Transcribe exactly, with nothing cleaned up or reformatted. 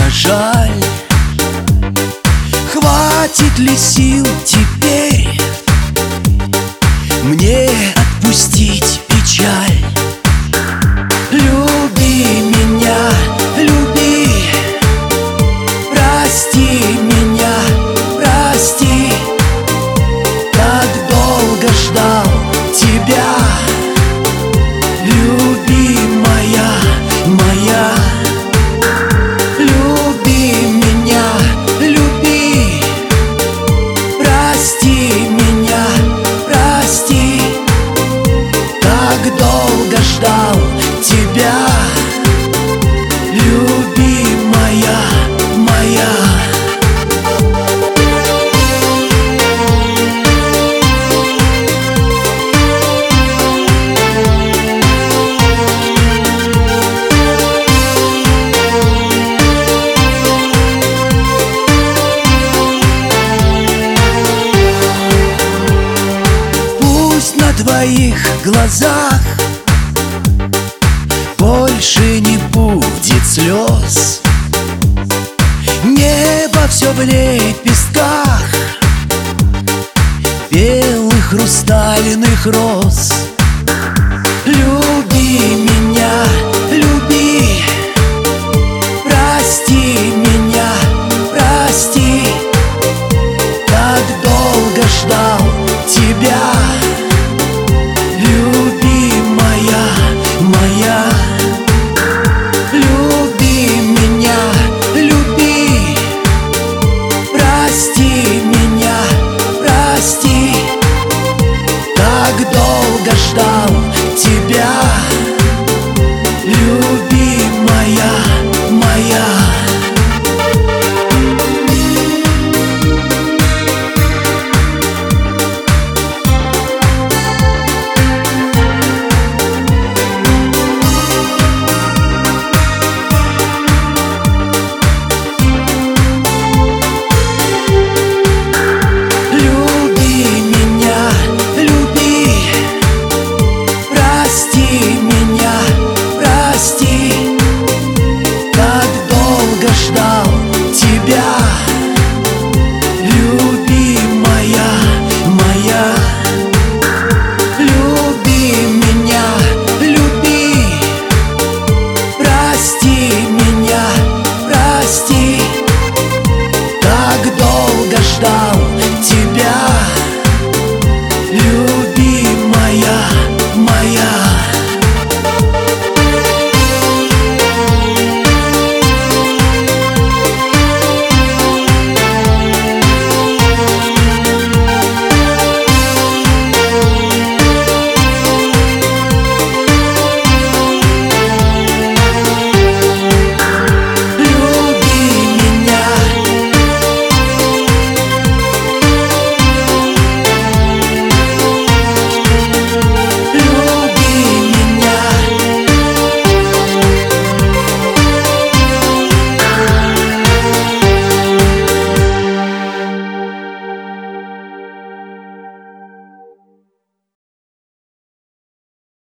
жаль. Хватит ли сил теперь мне отпустить печаль? Люби меня, люби, прости меня, прости. Так долго ждал тебя, любимая моя. Люби меня, люби, прости меня, прости. Так долго ждал тебя, любимая моя. На твоих глазах больше не будет слез. Небо все в лепестках белых хрустальных роз.